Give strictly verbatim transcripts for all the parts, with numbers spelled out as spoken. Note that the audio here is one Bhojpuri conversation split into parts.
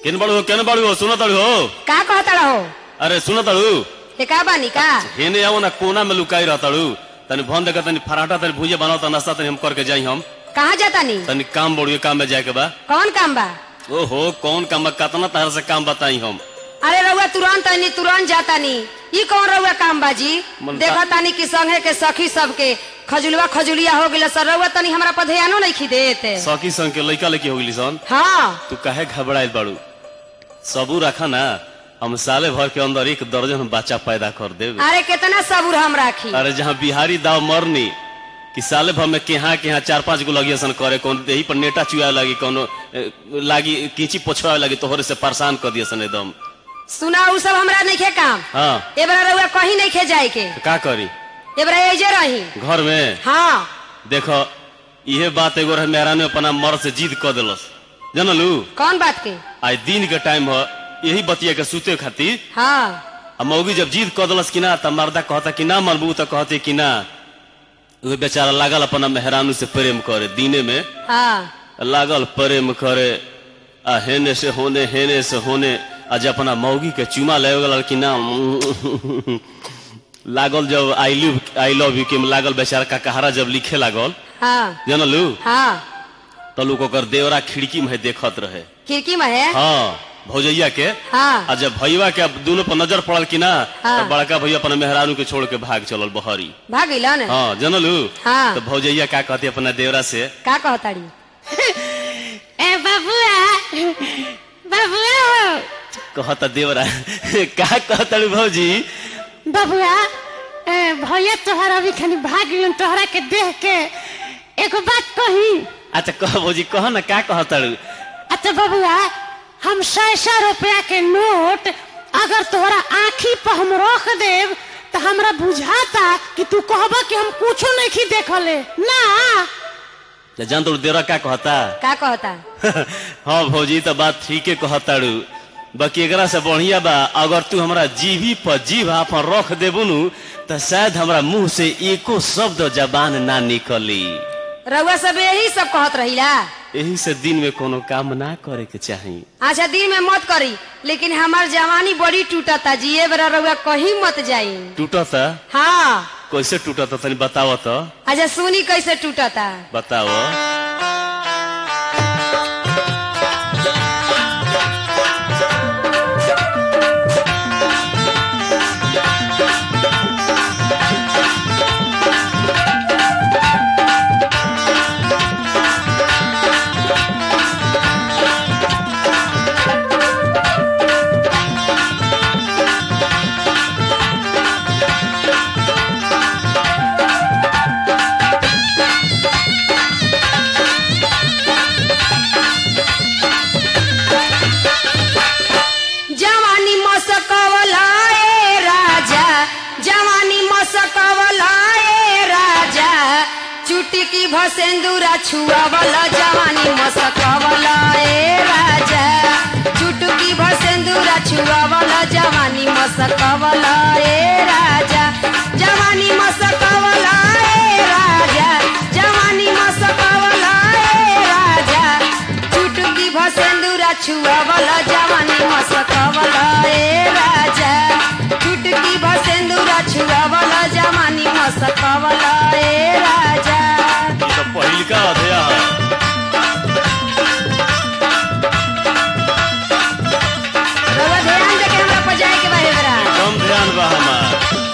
केन बड़ू हो केन बड़ू हो सुनो तड़ू हो का कहता रहो? अरे सुनो तड़ू हे का बानी का? हेने आओ ना कोना में लुकाई रह तड़ू तनी भन देकर तनी पराठा तनी भुजिया बनाओ त नाश्ता तनी हम करके जाई हम। कहाँ जाता नी? तनी काम बड़ू काम में जाए के बा। कौन काम बा? ओहो कौन काम बा कतना तरह से काम बताई हम। अरे रउआ तुरंत आनी तुरंत जाता नी ई कौन रउआ काम बाजी? देखा तानी कि संगे के सखी सबके खजुलवा खजुलिया हो गिला सर रउआ तनी हमरा पर ध्यानो नहीं खी देते। सखी संग के लइका लइकी हो गिली सन। हाँ तू काहे घबराइल बाड़ू? सबू रखा ना हम साले भर के अंदर एक दर्जन बच्चा पैदा कर देब। अरे कितना सबूर हम राखी। अरे जहाँ बिहारी दाव मरनी कि साले भर में केहा केहा चार पांच गो लगी सन करे कौन देही पर नेटा चुआ लगी कोनो लागी कीची पोछवा लगी तोहरे से परेशान कर दिया सन एकदम। सुना उ सब हमरा नहीं खे काम। हाँ ए बरा रउआ कहीं नहीं खे जाए के। तो का करी? ए बरा एजे रही घर में। हाँ देखो यह बात एगो रह मेहरा ने अपना मर से जिद कर दिलस जानलू। कौन बात के? आज दिन के टाइम हो यही बतिया के सूते खातिर। हाँ अब मौगी जब जिद कर दिलस कि ना तब मर्दा कहता कि ना मनबू तो कहते कि ना वो बेचारा लागल अपना मेहरानू से प्रेम करे दीने में। हाँ लागल प्रेम करे आ हेने से होने हेने से होने आज अपना मौगी के चुमा ले गल कि ना लागल जब I love I love you के लागल बेचारा का कहारा जब लिखे लागल। हाँ जानलू। हाँ तो लोग ओकर देवरा खिड़की में देखत रहे। खिड़की में है? हाँ भौजैया के। हाँ आ जब भैया के दोनों पर नजर पड़ल कि ना हाँ। तो बड़का भैया अपना मेहरानू के छोड़ के भाग चलल बहरी। भाग गइला ने? हाँ जानलू। हाँ तो भौजैया का कहती अपना देवरा से का कहताड़ी? ए बाबुआ बाबुआ कहता देवरा का कहता भौजी? बाबुआ ए भैया तोहरा अभी खानी भाग गइलन तोहरा के देख के एगो बात कही। अच्छा कह भौजी कह ना का कहता। अच्छा बाबुआ हम सौ सौ रुपया के नोट अगर तोहरा आँखी पर हम रख देव तो हमरा बुझाता कि तू कहबा कि हम कुछो नहीं देखले ना। जान तो देवरा का कहता? का कहता? हाँ भौजी तो बात ठीक है कहताड़ू बाकी एकरा से बढ़िया बा अगर तू हमरा जीभी पर जीभ अपन रख देबू नु तो शायद हमरा मुंह से एको शब्द जबान ना निकली। रउआ सब यही सब कहत रहिला। यही से दिन में कोनो काम ना करे के चाहिए। अच्छा दिन में मत करी लेकिन हमार जवानी बड़ी टूटता जी ए बरा रउआ कहीं मत जाई। टूटता? हाँ कैसे टूटता तनी बताओ तो। अच्छा सुनी कैसे टूटता बताओ। चुटकी भसेंदुरा छुआवला जवानी मसकवला ए राजा। चुटकी भसेंदुरा छुआवला जवानी मसकवला ए राजा। जवानी मसकवला ए राजा जवानी मसकवला ए राजा। चुटकी भसेंदुरा छुआवला जवानी मसकवला ए राजा। चुटकी भसेंदुरा छुआवला जवानी मसकवला ए राजा। पहिल का अध्याय ध्यान देके हमरा पर जाए के बारे बरा कम ध्यान बा हमार।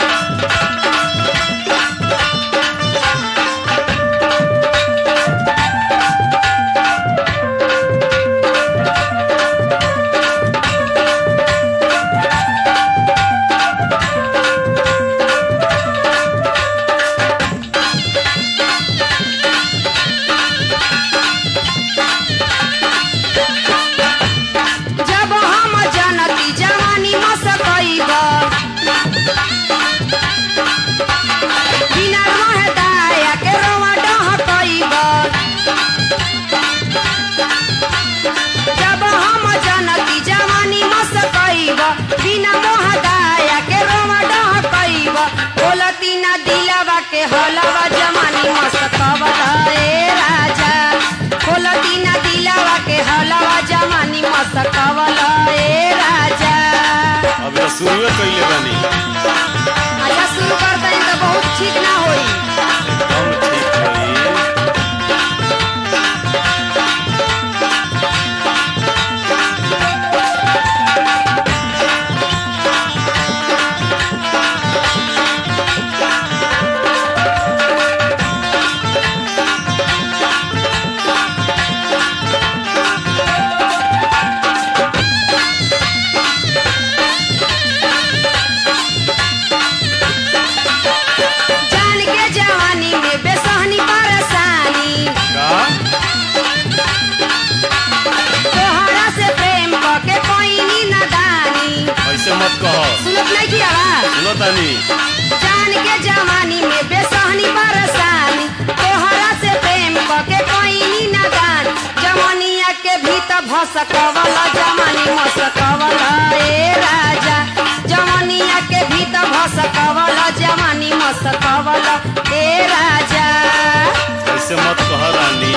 के हलवा जमानी मसकवला ए राजा। खोलती ना दिलावा के हलवा जमानी मसकवला शुरू कइले बानी अच्छा शुरू करते हैं तो बहुत ठीक ना होई। एकदम ठीक होई। जान के जवानी में बेसहनी परेशानी का तोहरा से प्रेम करके कोई नादानी। ऐसे मत कहो। सुनत नहीं की आवाज? सुनो तानी जान के जवानी में बेसहनी परेशानी तोहरा से प्रेम करके कोई नादान। जवानिया के भीतर भसकवला जवानी मसकवला ए राजा। जवानिया के भीतर भसकवला जवानी मसकवला ए राजा। ऐसे मत कहो रानी।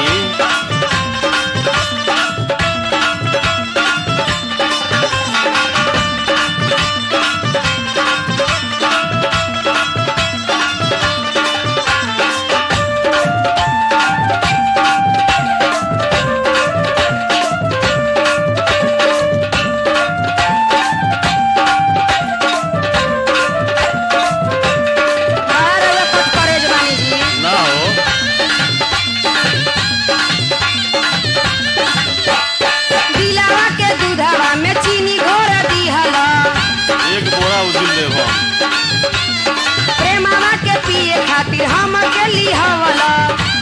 अरे वे कुछ करे जवानी जी। ना हो दिलावा के दूधवा में चीनी घोर दिहला। एक बोरा उजिल देबो। प्रेमावा के पिए खातिर हम के लिहवला।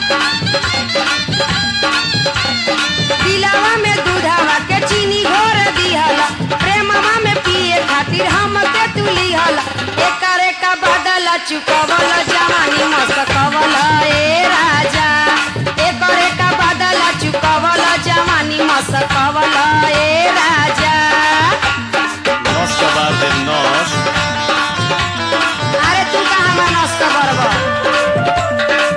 दिलावा में दूधवा के चीनी घोर दिहला। प्रेमावा में पिए खातिर हम के तू लिहला। एकरे का बदला चुकवला जवानी मसकवला ए राजा। एकरे का बदला चुकवला जवानी मसकवला ए राजा। नस के बाद दे नस। अरे तू कहाँ में नष्ट करब?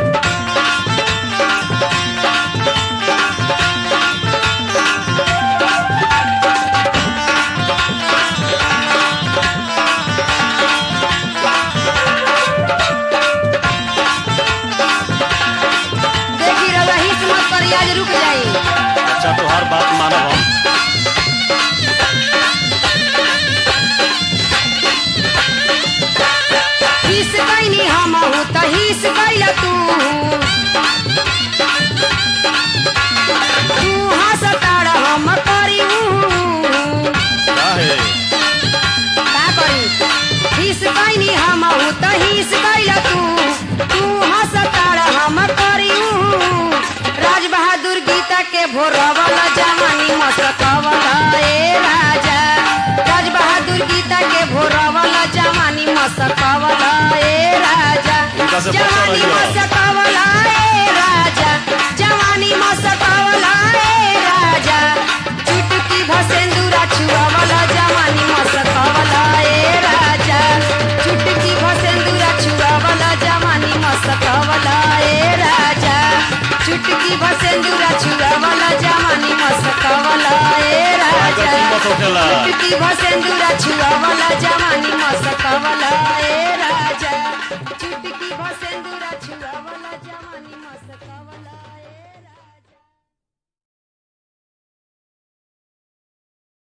देखी रउआ हित मत करी, आज रुक जाई। अच्छा तो हर बात मानब हम। हिस कैनी हम हूँ त हिस कैल तू। तू हंसताड़ हम करी हूँ। काहे का करी? हिस कैनी हम हूँ त हिस कैल तू। तू हंसताड़ हम करी हूँ। राज बहादुर गीता के भोरवला जवानी मसकवला ए राजा। राज बहादुर गीता के भोरवला जवानी मसकवला ए राजा। इनका से बचा जवानी रहियो। मसकवला ए राजा। जवानी मसकवला ए राजा। चुटकी भसेंदुरा छुआवला जवानी मसकवला ए राजा। चुटकी भसेंदुरा छुआवला जवानी मसकवला ए राजा। चुटकी भसेंदुरा छुआवला जवानी मसकवला ए राजा। मत होखेला। चुटकी भसेंदुरा छुआवला जवानी मसकवला ए राजा।